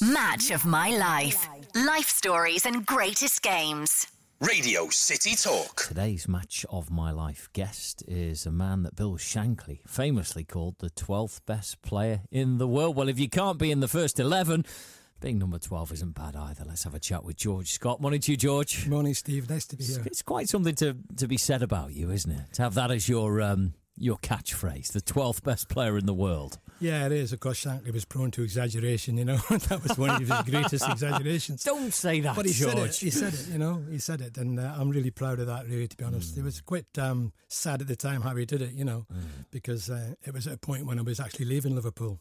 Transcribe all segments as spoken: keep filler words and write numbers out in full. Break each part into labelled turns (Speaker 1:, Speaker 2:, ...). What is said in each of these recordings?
Speaker 1: Match of my life. Life stories and greatest games.
Speaker 2: Radio City Talk.
Speaker 3: Today's Match of My Life guest is a man that Bill Shankly famously called the twelfth best player in the world. Well, if you can't be in the first eleven, being number twelve isn't bad either. Let's have a chat with George Scott. Morning to you, George.
Speaker 4: Morning, Steve. Nice to be here.
Speaker 3: It's quite something to, to be said about you, isn't it? To have that as your um, your catchphrase, the twelfth best player in the world.
Speaker 4: Yeah, it is. Of course, Shankly was prone to exaggeration, you know. That was one of his greatest exaggerations.
Speaker 3: Don't say that,
Speaker 4: but he
Speaker 3: George.
Speaker 4: Said it. He said it, you know. He said it, and uh, I'm really proud of that, really, to be honest. Mm. It was quite um, sad at the time how he did it, you know, mm. because uh, it was at a point when I was actually leaving Liverpool.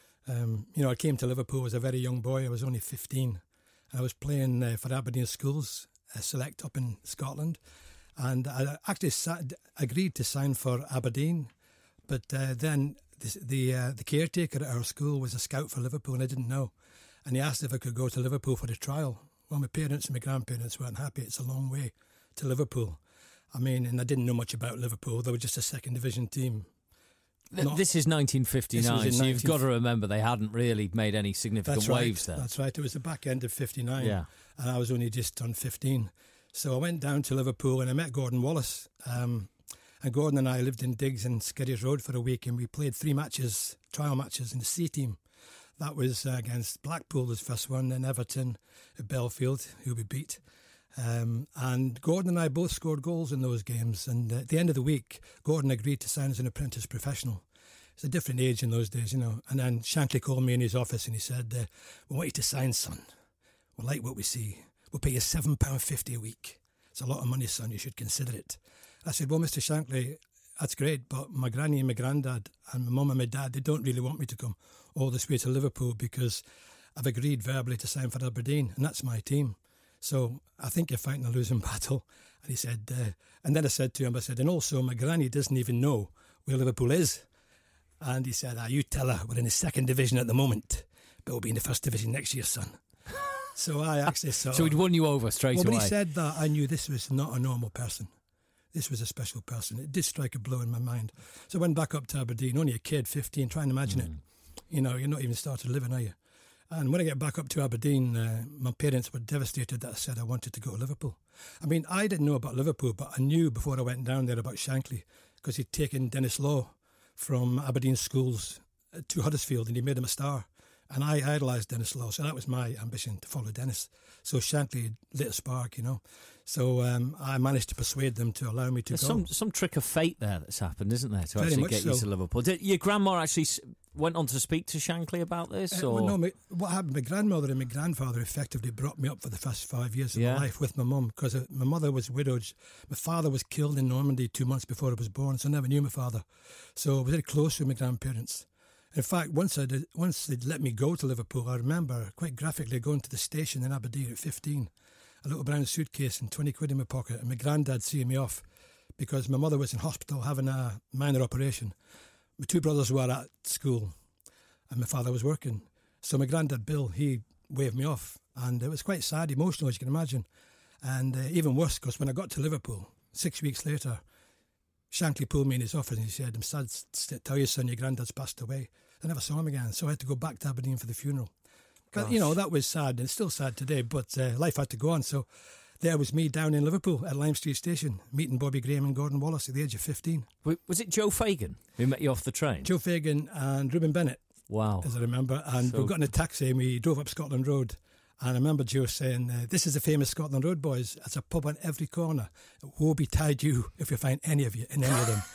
Speaker 4: Um, you know, I came to Liverpool as a very young boy. I was only fifteen. I was playing uh, for Aberdeen Schools, uh, Select up in Scotland. And I actually sat, agreed to sign for Aberdeen. But uh, then the the, uh, the caretaker at our school was a scout for Liverpool, and I didn't know. And he asked if I could go to Liverpool for the trial. Well, my parents and my grandparents weren't happy. It's a long way to Liverpool. I mean, and I didn't know much about Liverpool. They were just a second division team.
Speaker 3: Not, this is nineteen fifty-nine, so you've got to remember they hadn't really made any significant
Speaker 4: That's right.
Speaker 3: waves there.
Speaker 4: That's right. It was the back end of fifty-nine,
Speaker 3: yeah.
Speaker 4: And I was only just turned fifteen. So I went down to Liverpool and I met Gordon Wallace. Um, and Gordon and I lived in Diggs and Skiddy's Road for a week, and we played three matches, trial matches in the C team. That was uh, against Blackpool, the first one, then Everton at Belfield, who we beat. Um, and Gordon and I both scored goals in those games. And uh, at the end of the week, Gordon agreed to sign as an apprentice professional. It's a different age in those days, you know. And then Shankly called me in his office and he said, uh, we want you to sign, son. We like what we see. We'll pay you seven pounds fifty a week. It's a lot of money, son. You should consider it. I said, well, Mister Shankly, that's great, but my granny and my granddad and my mum and my dad, they don't really want me to come all this way to Liverpool because I've agreed verbally to sign for Aberdeen, and that's my team. So I think you're fighting a losing battle. And he said, uh, and then I said to him, I said, and also my granny doesn't even know where Liverpool is. And he said, ah, you tell her we're in the second division at the moment, but we'll be in the first division next year, son. So I actually saw...
Speaker 3: So he'd won you over straight
Speaker 4: well,
Speaker 3: away.
Speaker 4: When he said that, I knew this was not a normal person. This was a special person. It did strike a blow in my mind. So I went back up to Aberdeen, only a kid, fifteen, try and imagine mm. it. You know, you're not even started living, are you? And when I get back up to Aberdeen, uh, my parents were devastated that I said I wanted to go to Liverpool. I mean, I didn't know about Liverpool, but I knew before I went down there about Shankly, because he'd taken Dennis Law from Aberdeen Schools to Huddersfield and he made him a star. And I idolised Dennis Law, so that was my ambition, to follow Dennis. So Shankly lit a spark, you know. So um, I managed to persuade them to allow me to
Speaker 3: There's
Speaker 4: go.
Speaker 3: Some some trick of fate there that's happened, isn't there, to
Speaker 4: Very
Speaker 3: actually
Speaker 4: much
Speaker 3: get
Speaker 4: so.
Speaker 3: you to Liverpool. Did your grandma actually went on to speak to Shankly about this?
Speaker 4: Uh,
Speaker 3: or?
Speaker 4: well, no, my, what happened, my grandmother and my grandfather effectively brought me up for the first five years of
Speaker 3: yeah.
Speaker 4: my life with my mum, because my mother was widowed. My father was killed in Normandy two months before I was born, so I never knew my father. So I was very close with my grandparents. In fact, once I did, once they'd let me go to Liverpool, I remember quite graphically going to the station in Aberdeen at fifteen, a little brown suitcase and twenty quid in my pocket, and my granddad seeing me off because my mother was in hospital having a minor operation. My two brothers were at school and my father was working. So my granddad, Bill, he waved me off, and it was quite sad, emotional, as you can imagine. And uh, even worse, because when I got to Liverpool, six weeks later, Shankly pulled me in his office and he said, I'm sad to tell you, son, your granddad's passed away. I never saw him again, so I had to go back to Aberdeen for the funeral. Gosh. But, you know, that was sad, and it's still sad today, but uh, life had to go on. So there was me down in Liverpool at Lime Street Station, meeting Bobby Graham and Gordon Wallace at the age of fifteen.
Speaker 3: Was it Joe Fagan who met you off the train?
Speaker 4: Joe Fagan and Ruben Bennett.
Speaker 3: Wow.
Speaker 4: As I remember. And
Speaker 3: so...
Speaker 4: we got in a taxi and we drove up Scotland Road. And I remember Joe saying, uh, this is the famous Scotland Road, boys. It's a pub on every corner. Woe betide you if you find any of you in any of them.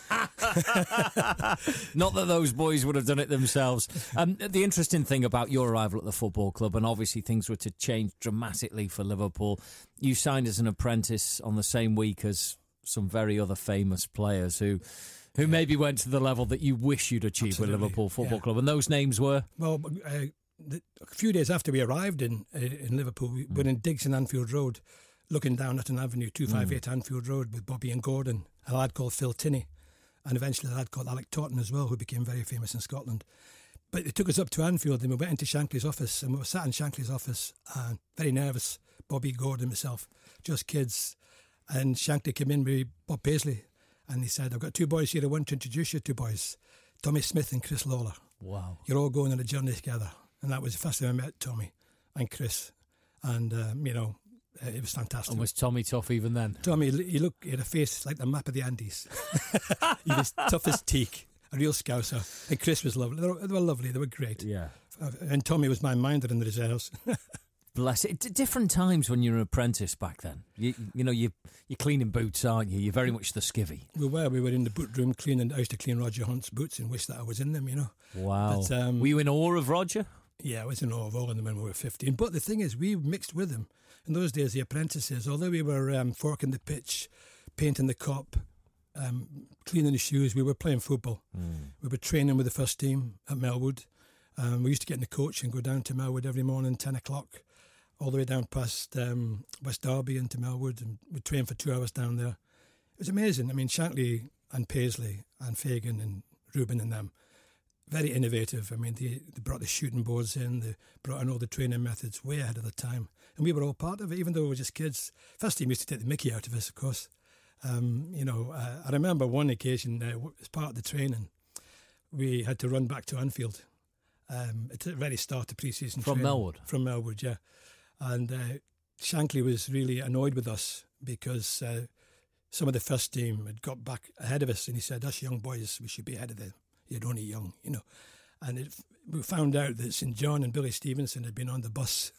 Speaker 3: Not that those boys would have done it themselves. Um, the interesting thing about your arrival at the football club, and obviously things were to change dramatically for Liverpool, you signed as an apprentice on the same week as some very other famous players who... who yeah. maybe went to the level that you wish you'd achieved Absolutely. with Liverpool Football yeah. Club. And those names were?
Speaker 4: Well, uh, the, a few days after we arrived in uh, in Liverpool, we mm. were in Diggs and Anfield Road, looking down at an avenue, two fifty-eight mm. Anfield Road, with Bobby and Gordon, a lad called Phil Tinney, and eventually a lad called Alec Totten as well, who became very famous in Scotland. But they took us up to Anfield and we went into Shankly's office, and we were sat in Shankly's office, and very nervous, Bobby, Gordon, myself, just kids. And Shankly came in with Bob Paisley, and he said, I've got two boys here I want to introduce you to, boys. Tommy Smith and Chris Lawler.
Speaker 3: Wow.
Speaker 4: You're all going on a journey together. And that was the first time I met Tommy. and Chris. And, um, you know, uh, it was fantastic.
Speaker 3: And was Tommy tough even then?
Speaker 4: Tommy, he looked, he had a face like the map of the Andes. He was tough as teak, a real scouser. And Chris was lovely. They were, they were lovely. They were great.
Speaker 3: Yeah.
Speaker 4: And Tommy was my minder in the reserves.
Speaker 3: Bless it. D- different times when you're an apprentice back then. You, you know, you, you're cleaning boots, aren't you? You're very much the skivvy.
Speaker 4: We were. We were in the boot room cleaning. I used to clean Roger Hunt's boots and wish that I was in them, you know.
Speaker 3: Wow.
Speaker 4: But, um,
Speaker 3: were you in awe of Roger?
Speaker 4: Yeah, I was in awe of all of them when we were fifteen. But the thing is, we mixed with them. In those days, the apprentices, although we were um, forking the pitch, painting the cop, um, cleaning the shoes, we were playing football. Mm. We were training with the first team at Melwood. Um, we used to get in the coach and go down to Melwood every morning, ten o'clock, all the way down past um, West Derby into Melwood, and we'd train for two hours down there. It was amazing. I mean, Shankly and Paisley and Fagan and Reuben and them, very innovative. I mean, they, they brought the shooting boards in, they brought in all the training methods way ahead of the time. And we were all part of it, even though we were just kids. First team used to take the mickey out of us, of course. Um, you know, uh, I remember one occasion, uh, as part of the training, we had to run back to Anfield. Um, at the very start of pre-season
Speaker 3: From
Speaker 4: training.
Speaker 3: Melwood?
Speaker 4: From Melwood, yeah. And uh, Shankly was really annoyed with us because uh, some of the first team had got back ahead of us, and he said, us young boys, we should be ahead of them. You're only young, you know. And it, we found out that Saint John and Billy Stevenson had been on the bus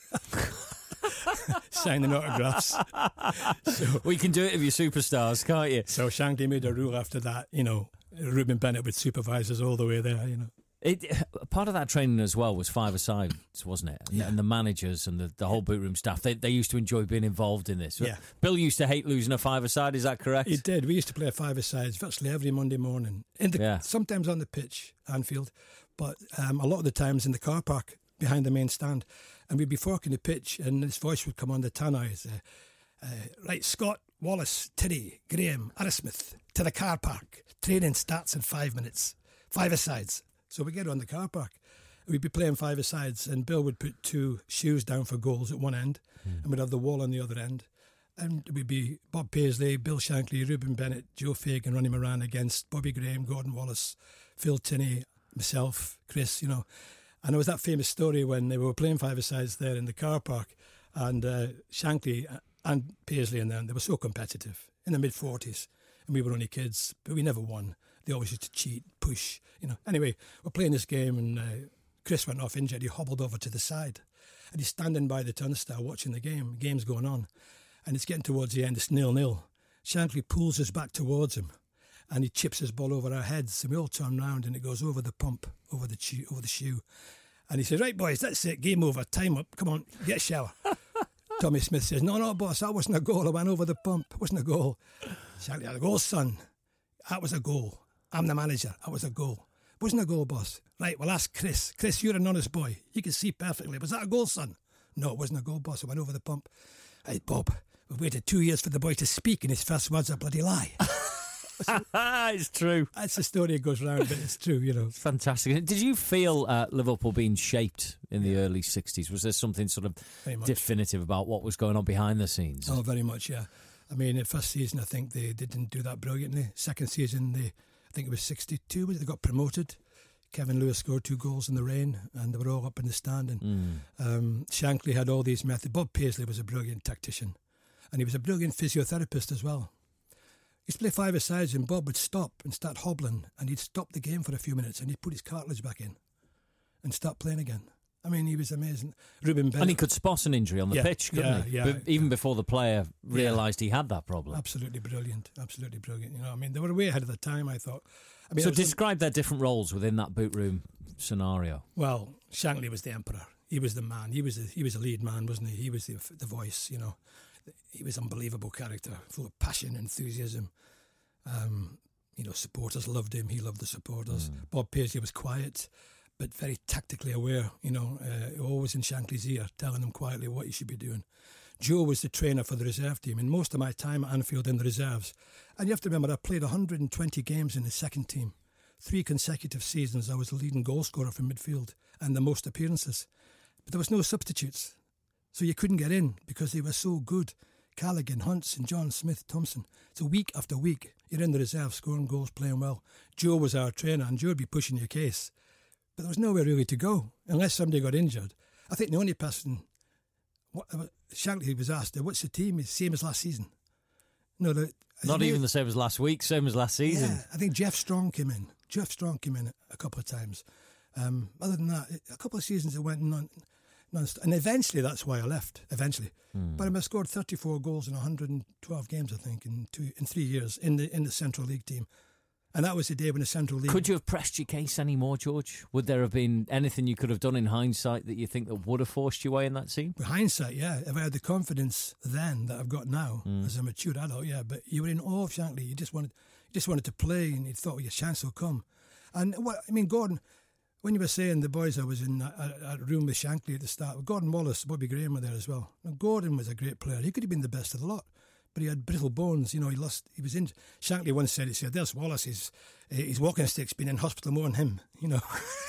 Speaker 4: signing autographs. So,
Speaker 3: well, you can do it if you're superstars, can't you?
Speaker 4: So Shankly made a rule after that, you know, Reuben Bennett with supervisors all the way there, you know.
Speaker 3: It, part of that training as well was five-a-sides, wasn't it? And,
Speaker 4: yeah.
Speaker 3: and the managers and the, the whole boot room staff, they, they used to enjoy being involved in this.
Speaker 4: Yeah.
Speaker 3: Bill used to hate losing a five-a-side, is that correct?
Speaker 4: He did. We used to play a five-a-sides virtually every Monday morning. In the,
Speaker 3: yeah.
Speaker 4: Sometimes on the pitch, Anfield, but um, a lot of the times in the car park behind the main stand. And we'd be forking the pitch, and this voice would come on the tannoys. Uh, uh, right, Scott, Wallace, Tiddy, Graham, Aerosmith, to the car park. Training starts in five minutes. Five-a-sides. So we get on the car park. We'd be playing five-a-sides, and Bill would put two shoes down for goals at one end, mm. and we'd have the wall on the other end. And we'd be Bob Paisley, Bill Shankly, Reuben Bennett, Joe Fagan, Ronnie Moran against Bobby Graham, Gordon Wallace, Phil Tinney, myself, Chris, you know. And there was that famous story when they were playing five-a-sides there in the car park, and uh, Shankly and Paisley and them, they were so competitive in the mid-forties, and we were only kids, but we never won. They always used to cheat, push, you know. Anyway, we're playing this game, and uh, Chris went off injured. He hobbled over to the side, and he's standing by the turnstile watching the game. The game's going on, and it's getting towards the end. It's nil-nil. Shankly pulls us back towards him, and he chips his ball over our heads, and we all turn round, and it goes over the pump, over the shoe, over the shoe. And he says, right, boys, that's it, game over, time up, come on, get a shower. Tommy Smith says, no, no, boss, that wasn't a goal. I went over the pump. It wasn't a goal. Shankly had a goal, son. That was a goal. I'm the manager. That was a goal. Wasn't a goal, boss. Right, well, ask Chris. Chris, you're an honest boy. You can see perfectly. Was that a goal, son? No, it wasn't a goal, boss. I went over the pump. Hey, Bob, we've waited two years for the boy to speak, and his first word's a bloody lie.
Speaker 3: It's true.
Speaker 4: That's the story that goes round, but it's true, you know.
Speaker 3: It's fantastic. Did you feel uh, Liverpool being shaped in the early sixties? Was there something sort of definitive about what was going on behind the scenes?
Speaker 4: Oh, very much, yeah. I mean, the first season, I think they, they didn't do that brilliantly. Second season, they... I think it was sixty-two, they got promoted. Kevin Lewis scored two goals in the rain, and they were all up in the stand. And mm. um, Shankly had all these methods. Bob Paisley was a brilliant tactician, and he was a brilliant physiotherapist as well. He used to play five-a-sides, and Bob would stop and start hobbling, and he'd stop the game for a few minutes, and he'd put his cartilage back in and start playing again. I mean, he was amazing. Reuben Bennett.
Speaker 3: And he could spot an injury on the
Speaker 4: yeah,
Speaker 3: pitch, couldn't
Speaker 4: yeah,
Speaker 3: he?
Speaker 4: Yeah,
Speaker 3: but even
Speaker 4: yeah.
Speaker 3: before the player realised yeah. he had that problem.
Speaker 4: Absolutely brilliant. Absolutely brilliant. You know, I mean, they were way ahead of the time, I thought. I mean,
Speaker 3: so
Speaker 4: I
Speaker 3: describe their different roles within that boot room scenario.
Speaker 4: Well, Shankly was the emperor. He was the man. He was the, he was a lead man, wasn't he? He was the, the voice, you know. He was an unbelievable character, full of passion, enthusiasm. Um, you know, supporters loved him. He loved the supporters. Mm. Bob Paisley was quiet, but very tactically aware, you know, uh, always in Shankly's ear, telling him quietly what he should be doing. Joe was the trainer for the reserve team, and most of my time at Anfield in the reserves. And you have to remember, I played one hundred twenty games in the second team. Three consecutive seasons, I was the leading goal scorer from midfield and the most appearances. But there was no substitutes, so you couldn't get in because they were so good. Callaghan, Hunt, Saint John, Smith, Thompson. So week after week, you're in the reserve, scoring goals, playing well. Joe was our trainer, and Joe would be pushing your case. But there was nowhere really to go, unless somebody got injured. I think the only person what, Shankly was asked, what's the team? It's the same as last season. No, the,
Speaker 3: Not
Speaker 4: they,
Speaker 3: even the same as last week, same as last season.
Speaker 4: Yeah, I think Jeff Strong came in. Jeff Strong came in a couple of times. Um, other than that, a couple of seasons it went non, non-stop. And eventually that's why I left, eventually. Hmm. But I scored thirty-four goals in one hundred twelve games, I think, in two in three years in the in the Central League team. And that was the day when the Central League...
Speaker 3: Could you have pressed your case any more, George? Would there have been anything you could have done in hindsight that you think that would have forced you away in that scene?
Speaker 4: With hindsight, yeah. If I had the confidence then that I've got now mm. as a mature adult, yeah. But you were in awe of Shankly. You just wanted, you just wanted to play, and you thought, well, your chance will come. And what I mean, Gordon, when you were saying the boys, I was in a, a room with Shankly at the start. Gordon Wallace, Bobby Graham were there as well. Now, Gordon was a great player. He could have been the best of the lot. But he had brittle bones, you know. He lost. He was in. Shankly once said, "He said, there's Wallace. His his walking stick's been in hospital more than him, you know."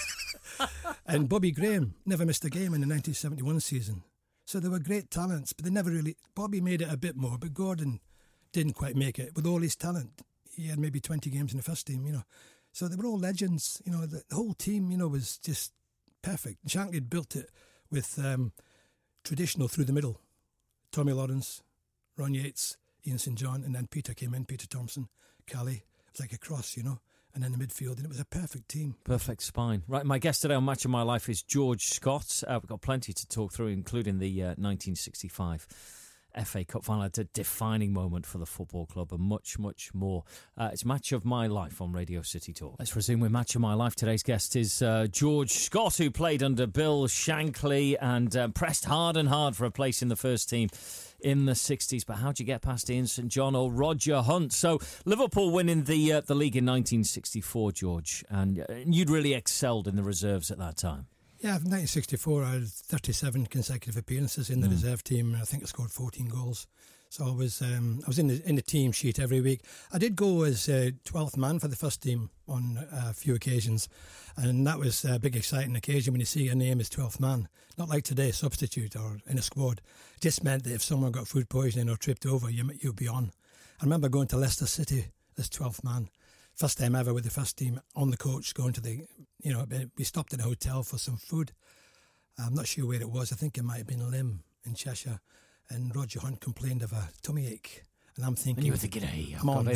Speaker 4: And Bobby Graham never missed a game in the nineteen seventy-one season. So they were great talents, but they never really. Bobby made it a bit more, but Gordon didn't quite make it with all his talent. He had maybe twenty games in the first team, you know. So they were all legends, you know. The, the whole team, you know, was just perfect. Shankly had built it with um, traditional through the middle. Tommy Lawrence, Ron Yates, Ian Saint John, and then Peter came in, Peter Thompson, Cali. It was like a cross, you know, and then the midfield, and it was a perfect team.
Speaker 3: Perfect spine. Right, my guest today on Match of My Life is George Scott. Uh, we've got plenty to talk through, including the uh, nineteen sixty-five F A Cup final. It's a defining moment for the football club and much, much more. Uh, it's Match of My Life on Radio City Talk. Let's resume with Match of My Life. Today's guest is uh, George Scott, who played under Bill Shankly and uh, pressed hard and hard for a place in the first team in the sixties. But how'd you get past Ian Saint John or Roger Hunt? So Liverpool winning the uh, the league in nineteen sixty-four, George, and uh, you'd really excelled in the reserves at that time.
Speaker 4: Yeah, in nineteen sixty-four, I had thirty-seven consecutive appearances in the mm. reserve team, and I think I scored fourteen goals. So I was um, I was in the in the team sheet every week. I did go as uh, twelfth man for the first team on uh, a few occasions, and that was a big exciting occasion when you see your name as twelfth man. Not like today, substitute or in a squad. It just meant that if someone got food poisoning or tripped over, you, you'd be on. I remember going to Leicester City as twelfth man. First time ever with the first team on the coach, going to the, you know, we stopped in a hotel for some food. I'm not sure where it was. I think it might have been Lim in Cheshire. And Roger Hunt complained of a tummy ache. And I'm thinking...
Speaker 3: And you were thinking, hey,
Speaker 4: come on.
Speaker 3: In,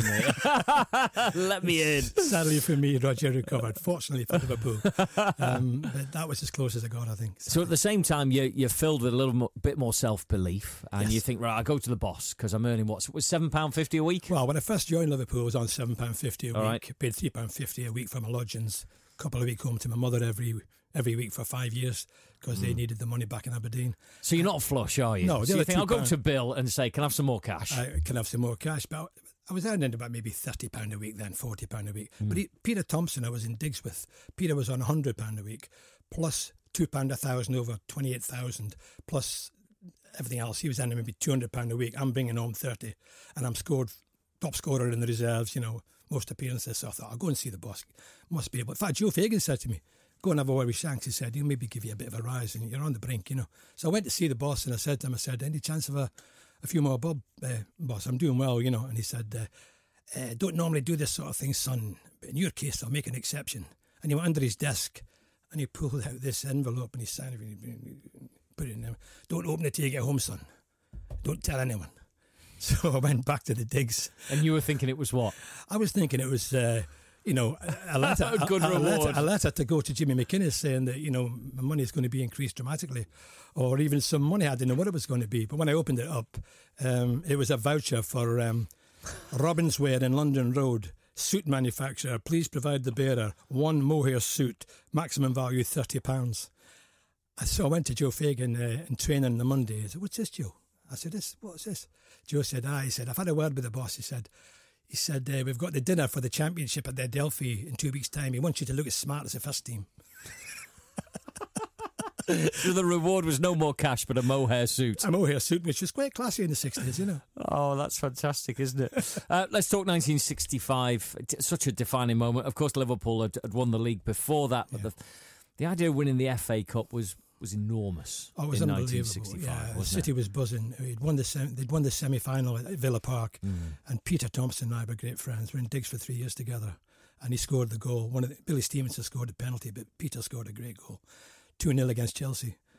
Speaker 3: let me in.
Speaker 4: Sadly for me, Roger recovered. Fortunately for Liverpool. Um, but that was as close as I got, I think.
Speaker 3: So at the same time, you're, you're filled with a little mo- bit more self-belief. And
Speaker 4: yes.
Speaker 3: you think, right, I'll go to the boss because I'm earning, what, was seven pounds fifty a week?
Speaker 4: Well, when I first joined Liverpool, I was on seven pounds fifty a
Speaker 3: All
Speaker 4: week.
Speaker 3: Right.
Speaker 4: Paid three pounds fifty a week for my lodgings. A couple of weeks home to my mother every every week for five years because mm. they needed the money back in Aberdeen.
Speaker 3: So you're not flush, are you?
Speaker 4: No.
Speaker 3: So you think, I'll go
Speaker 4: pound,
Speaker 3: to Bill and say, can I have some more cash?
Speaker 4: I can have some more cash. But I was earning about maybe thirty pounds a week then, forty pounds a week. Mm. But he, Peter Thompson, I was in digs with. Peter was on one hundred pounds a week, plus two pounds a thousand over twenty-eight thousand, plus everything else. He was earning maybe two hundred pounds a week. I'm bringing home thirty, and I'm scored top scorer in the reserves, you know, most appearances. So I thought, I'll go and see the boss. Must be able. In fact, Joe Fagan said to me, go and have a word with Shanks. He said, he'll maybe give you a bit of a rise and you're on the brink, you know. So I went to see the boss and I said to him, I said, any chance of a, a few more bob, uh, boss? I'm doing well, you know. And he said, uh, uh, don't normally do this sort of thing, son. But in your case, I'll make an exception. And he went under his desk and he pulled out this envelope and he signed it and put it in there. Don't open it till you get home, son. Don't tell anyone. So I went back to the digs.
Speaker 3: And you were thinking it was what?
Speaker 4: I was thinking it was... Uh, You know, a letter,
Speaker 3: a good
Speaker 4: a, a,
Speaker 3: reward.
Speaker 4: letter, a letter to go to Jimmy McInnes saying that, you know, my money is going to be increased dramatically, or even some money. I didn't know what it was going to be. But when I opened it up, um, it was a voucher for um, Robbinswear in London Road, suit manufacturer. Please provide the bearer one mohair suit, maximum value thirty pounds. So I went to Joe Fagan uh, in training on the Monday. I said, what's this, Joe? I said, this, what's this? Joe said, ah, he said, I've had a word with the boss. He said, He said, uh, we've got the dinner for the championship at the Adelphi in two weeks' time. He wants you to look as smart as the first team.
Speaker 3: So the reward was no more cash, but a mohair suit.
Speaker 4: A mohair suit, which was quite classy in the sixties, you know.
Speaker 3: Oh, that's fantastic, isn't it? uh, let's talk nineteen sixty-five. Such a defining moment. Of course, Liverpool had, had won the league before that, but yeah. the, the idea of winning the F A Cup was... was enormous.
Speaker 4: Oh, it was
Speaker 3: in
Speaker 4: unbelievable.
Speaker 3: nineteen sixty-five,
Speaker 4: yeah,
Speaker 3: wasn't
Speaker 4: City
Speaker 3: it?
Speaker 4: was buzzing. They'd won the sem- they'd won the semi-final at Villa Park, mm. and Peter Thompson and I were great friends. We were in digs for three years together, and he scored the goal. One of the, Billy Stevenson scored a penalty, but Peter scored a great goal, two nil against Chelsea.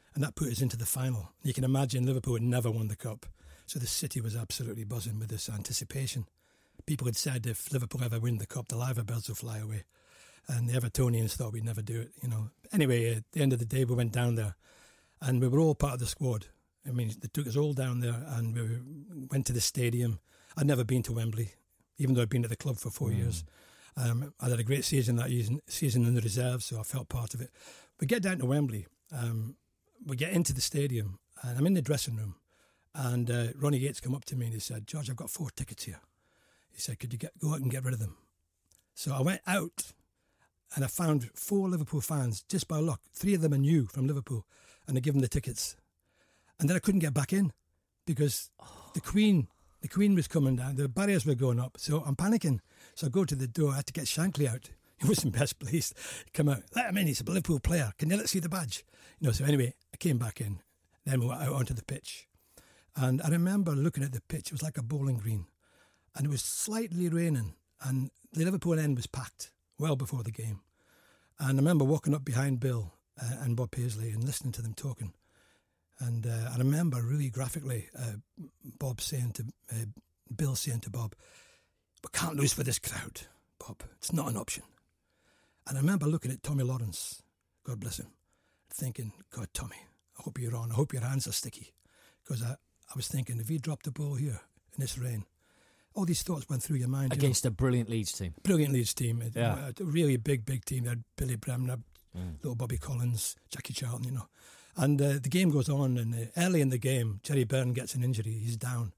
Speaker 4: and that put us into the final. You can imagine Liverpool had never won the cup, so the city was absolutely buzzing with this anticipation. People had said if Liverpool ever win the cup, the Liver Birds will fly away, and the Evertonians thought we'd never do it. You know. Anyway, at the end of the day, we went down there, and we were all part of the squad. I mean, they took us all down there, and we went to the stadium. I'd never been to Wembley, even though I'd been at the club for four mm. years. Um, I had a great season that season in the reserves, so I felt part of it. We get down to Wembley, um, we get into the stadium, and I'm in the dressing room, and uh, Ronnie Yates come up to me and he said, "George, I've got four tickets here." He said, "Could you get, go out and get rid of them?" So I went out, and I found four Liverpool fans, just by luck. Three of them I knew from Liverpool, and I gave them the tickets. And then I couldn't get back in, because oh. the Queen... The Queen was coming down, the barriers were going up, so I'm panicking. So I go to the door, I had to get Shankly out. He wasn't best pleased. Come out, let him in, he's a Liverpool player. Can you let see the badge? You know, so anyway, I came back in. Then we went out onto the pitch. And I remember looking at the pitch, it was like a bowling green. And it was slightly raining, and the Liverpool end was packed well before the game. And I remember walking up behind Bill uh, and Bob Paisley and listening to them talking. And uh, I remember really graphically uh, Bob saying to, uh, Bill saying to Bob, "We can't lose for this crowd, Bob. It's not an option." And I remember looking at Tommy Lawrence, God bless him, thinking, "God, Tommy, I hope you're on. I hope your hands are sticky." Because I, I was thinking, if he dropped the ball here in this rain, all these thoughts went through your mind.
Speaker 3: Against
Speaker 4: you know?
Speaker 3: a brilliant Leeds team.
Speaker 4: Brilliant Leeds team.
Speaker 3: Yeah.
Speaker 4: A really big, big team. They had Billy Bremner, mm. little Bobby Collins, Jackie Charlton, you know. And uh, the game goes on, and uh, early in the game, Jerry Byrne gets an injury. He's down.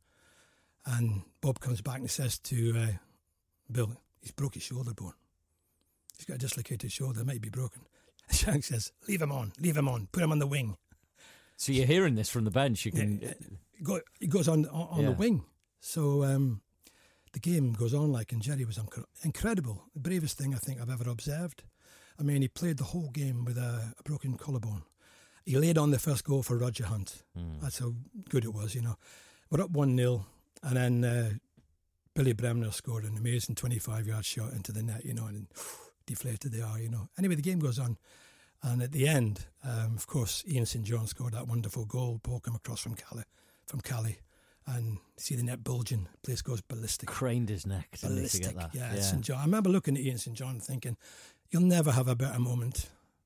Speaker 4: And Bob comes back and says to uh, Bill, "He's broke his shoulder bone. He's got a dislocated shoulder, it might be broken." And Shank says, "Leave him on, leave him on, put him on the wing."
Speaker 3: So you're hearing this from the bench. You can.
Speaker 4: Yeah, it, go, it goes on on, on yeah. the wing. So um, the game goes on like, and Jerry was inc- incredible. The bravest thing I think I've ever observed. I mean, he played the whole game with a, a broken collarbone. He laid on the first goal for Roger Hunt. Mm. That's how good it was, you know. We're up one nil, and then uh, Billy Bremner scored an amazing twenty-five-yard shot into the net, you know, and whew, deflated the eye, you know. Anyway, the game goes on, and at the end, um, of course, Ian Saint John scored that wonderful goal. Ball come across from Cali, from Cali, and see the net bulging. The place goes ballistic.
Speaker 3: Craned his neck.
Speaker 4: Ballistic,
Speaker 3: to get that.
Speaker 4: yeah,
Speaker 3: yeah.
Speaker 4: Saint John. I remember looking at Ian Saint John thinking, you'll never have a better moment.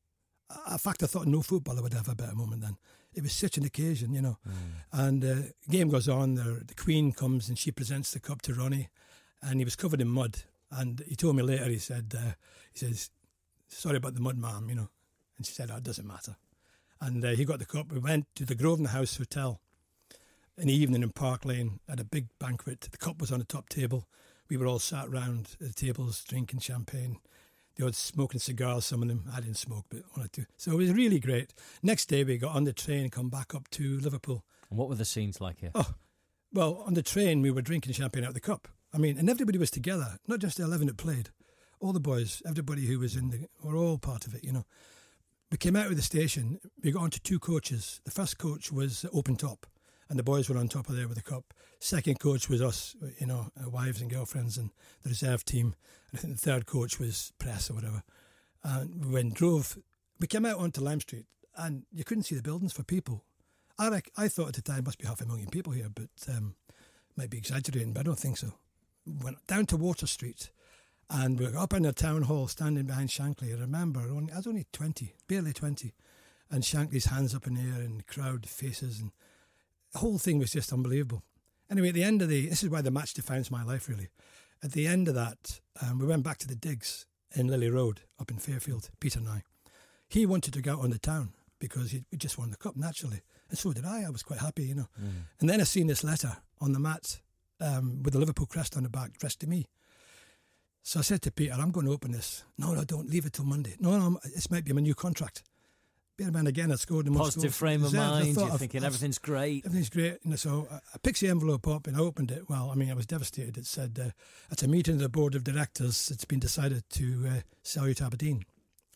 Speaker 4: In fact, I thought no footballer would have a better moment then. It was such an occasion, you know. Mm. And uh, the game goes on. The, the Queen comes and she presents the cup to Ronnie, and he was covered in mud. And he told me later, he said, uh, he says, "Sorry about the mud, ma'am," you know. And she said, "Oh, it doesn't matter." And uh, he got the cup. We went to the Grosvenor House Hotel in the evening in Park Lane, had a big banquet. The cup was on the top table. We were all sat round the tables drinking champagne. They were smoking cigars, some of them. I didn't smoke, but one or two. So it was really great. Next day, we got on the train and come back up to Liverpool.
Speaker 3: And what were the scenes like here?
Speaker 4: Oh, well, on the train, we were drinking champagne out of the cup. I mean, and everybody was together, not just the eleven that played. All the boys, everybody who was in the, were all part of it, you know. We came out of the station, we got onto two coaches. The first coach was open top, and the boys were on top of there with the cup. Second coach was us, you know, our wives and girlfriends and the reserve team. And I think the third coach was press or whatever. And we went, drove, we came out onto Lime Street, and you couldn't see the buildings for people. I rec- I thought at the time, must be half a million people here, but um, might be exaggerating, but I don't think so. Went down to Water Street, and we were up in the town hall, standing behind Shankly. I remember, only, I was only twenty, barely twenty, and Shankly's hands up in the air, and the crowd faces, and the whole thing was just unbelievable. Anyway, at the end of the, this is why the match defines my life, really. At the end of that, um, we went back to the digs in Lily Road, up in Fairfield, Peter and I. He wanted to go out on the town because he just won the cup, naturally. And so did I. I was quite happy, you know. Mm. And then I seen this letter on the mat um, with the Liverpool crest on the back, addressed to me. So I said to Peter, "I'm going to open this." "No, no, don't. Leave it till Monday." "No, no, this might be my new contract." Bear in mind, again, I scored the most
Speaker 3: Positive
Speaker 4: goals.
Speaker 3: frame of
Speaker 4: Reserves.
Speaker 3: mind. You're
Speaker 4: I've,
Speaker 3: thinking
Speaker 4: I've,
Speaker 3: everything's great.
Speaker 4: Everything's great. And so I picked the envelope up and I opened it. Well, I mean, I was devastated. It said, uh, "At a meeting of the board of directors, it's been decided to uh, sell you to Aberdeen."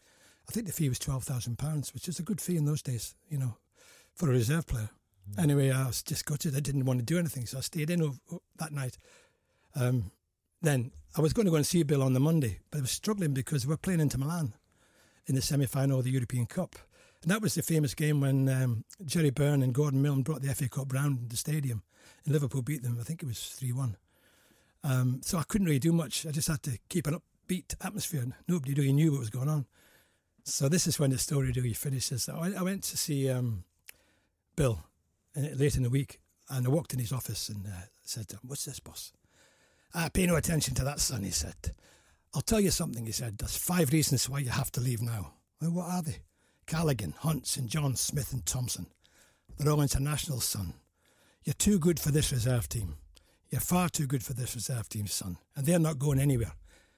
Speaker 4: I think the fee was twelve thousand pounds, which is a good fee in those days, you know, for a reserve player. Mm. Anyway, I was just gutted. I didn't want to do anything, so I stayed in over, over that night. Um, then I was going to go and see Bill on the Monday, but I was struggling because we were playing Inter Milan in the semi-final of the European Cup. And that was the famous game when um, Jerry Byrne and Gordon Milne brought the F A Cup round the stadium, and Liverpool beat them. I think it was three one. Um, so I couldn't really do much. I just had to keep an upbeat atmosphere. Nobody really knew what was going on. So this is when the story really finishes. I, I went to see um, Bill in, late in the week, and I walked in his office and uh, said to him, "What's this, boss?" "Ah, pay no attention to that, son," he said. "I'll tell you something," he said. "There's five reasons why you have to leave now." "Well, what are they?" "Callaghan, Hunt, St John, Smith and Thompson. They're all internationals, son. You're too good for this reserve team. You're far too good for this reserve team, son. And they're not going anywhere."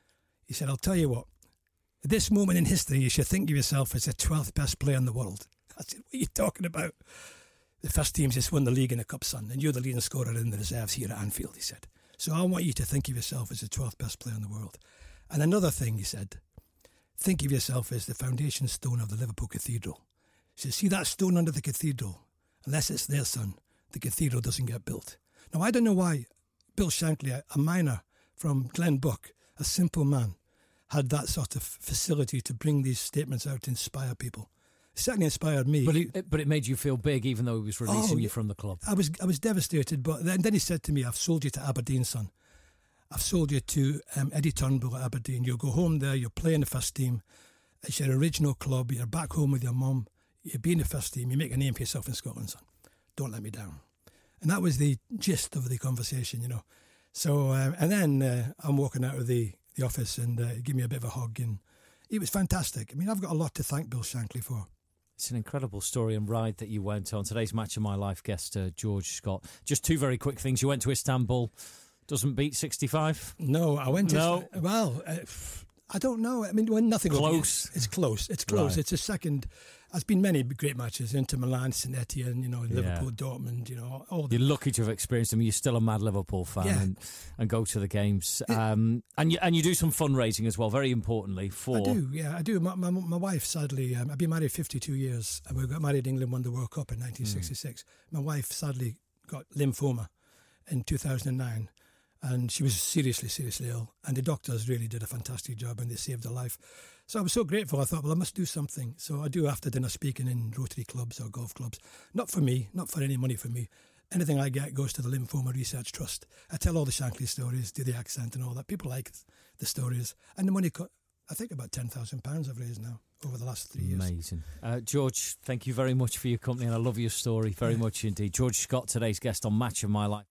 Speaker 4: He said, "I'll tell you what. At this moment in history, you should think of yourself as the twelfth best player in the world." I said, "What are you talking about?" "The first team's just won the league and the cup, son, and you're the leading scorer in the reserves here at Anfield," he said. "So I want you to think of yourself as the twelfth best player in the world. And another thing," he said, "think of yourself as the foundation stone of the Liverpool Cathedral. So see that stone under the cathedral? Unless it's there, son, the cathedral doesn't get built." Now, I don't know why Bill Shankly, a miner from Glenbuck, a simple man, had that sort of facility to bring these statements out to inspire people. It certainly inspired me.
Speaker 3: But it, but it made you feel big, even though he was releasing
Speaker 4: Oh,
Speaker 3: you from the club.
Speaker 4: I was I was devastated, but then, then he said to me, "I've sold you to Aberdeen, son. I've sold you to um, Eddie Turnbull at Aberdeen. You'll go home there, you'll play in the first team. It's your original club. You're back home with your mum. You be in the first team. You make a name for yourself in Scotland, son. Don't let me down." And that was the gist of the conversation, you know. So, um, and then uh, I'm walking out of the, the office, and uh, he gave me a bit of a hug, and it was fantastic. I mean, I've got a lot to thank Bill Shankly for.
Speaker 3: It's an incredible story and ride that you went on. Today's Match of My Life guest, uh, George Scott. Just two very quick things. You went to Istanbul. Doesn't beat sixty-five?
Speaker 4: No, I went to...
Speaker 3: No.
Speaker 4: Well, uh, I don't know. I mean, when nothing...
Speaker 3: Close.
Speaker 4: It's close. It's close.
Speaker 3: Right.
Speaker 4: It's a second... There's been many great matches. Inter Milan, Saint Etienne, you know,
Speaker 3: Yeah.
Speaker 4: Liverpool, Dortmund, you know, all the...
Speaker 3: You're lucky to have experienced them. You're still a mad Liverpool fan
Speaker 4: Yeah.
Speaker 3: and, and go to the games. Um, and, you, and you do some fundraising as well, very importantly, for...
Speaker 4: I do, yeah, I do. My, my, my wife, sadly, um, I've been married fifty-two years, and we got married in England, won the World Cup in nineteen sixty-six. Mm. My wife, sadly, got lymphoma in two thousand nine, and she was seriously, seriously ill, and the doctors really did a fantastic job, and they saved her life. So I was so grateful. I thought, well, I must do something. So I do after dinner speaking in Rotary clubs or golf clubs. Not for me, not for any money for me. Anything I get goes to the Lymphoma Research Trust. I tell all the Shankly stories, do the accent and all that. People like the stories. And the money, co- I think about ten thousand pounds I've raised now over the last three years.
Speaker 3: Amazing. Uh, George, thank you very much for your company, and I love your story very much indeed. George Scott, today's guest on Match of My Life.